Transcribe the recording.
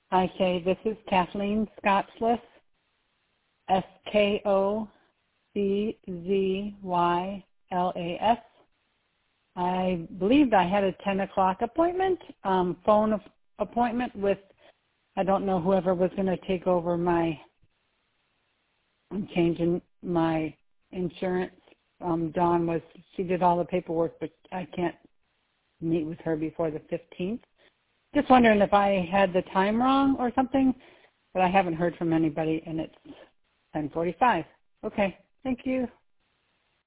Hi, Shay. This is Kathleen Scotzless, Scotzzylas. I believed I had a 10 o'clock appointment, phone appointment with, I don't know, whoever was going to take over I'm changing my insurance. She did all the paperwork, but I can't meet with her before the 15th. Just wondering if I had the time wrong or something, but I haven't heard from anybody, and it's 10:45. Okay, thank you.